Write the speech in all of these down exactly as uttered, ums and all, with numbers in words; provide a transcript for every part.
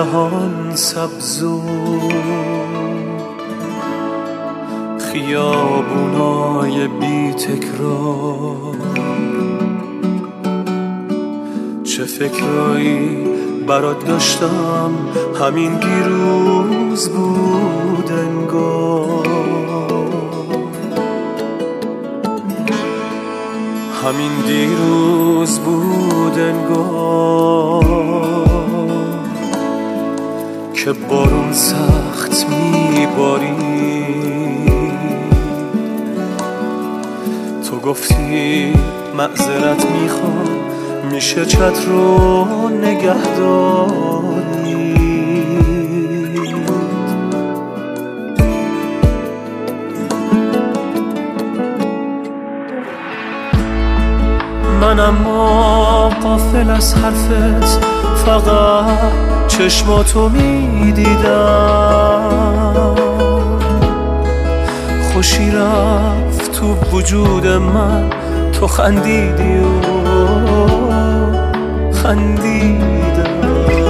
جهان سبز و خیابونای بی تکرار، چه فکرایی برات داشتم همین دیروز بود انگار، همین دیروز بود انگار که بارون سخت میباری، تو گفتی معذرت میخوام میشه چت رو نگه داری. من اما غافل از حرفت فقط چشماتو میدیدم، خوشی رفت تو وجود من، تو خندیدی و خندیدم.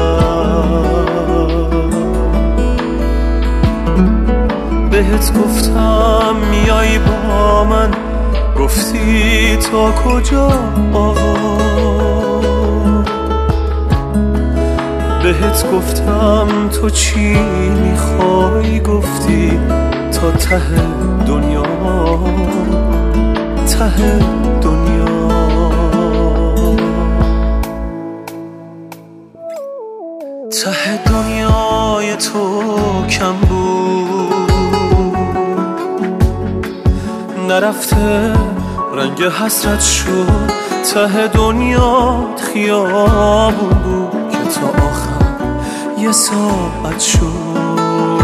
بهت گفتم میای با من، گفتی تا کجا آقا، بهت گفتم تو چی میخوای، گفتی تا ته دنیا، ته دنیا. ته دنیای تو کم بود، نرفته رنگ حسرت شد، ته دنیات خیابون بود که تا آخر یه ساعت شد،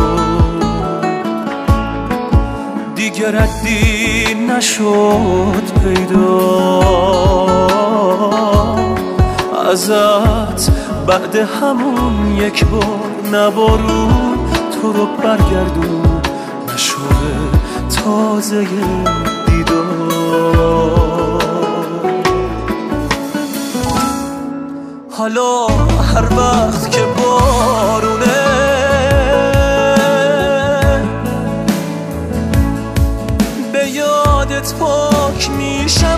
دیگه ردی نشد پیدا ازت بعد همون یک بار، نبارون تو رو برگردون نشوره تازه دیدار. حالا هر وقت که بارونه به یادت پاک میشم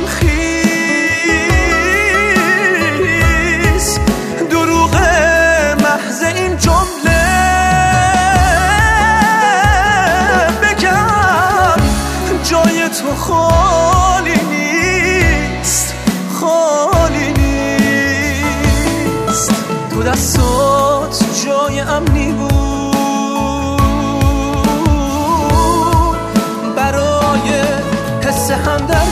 خیس، دروغ محض این جمله بگم جای تو خالی نیست، خالی نیست. تو دستات جای امنی بود برای حس همدردی،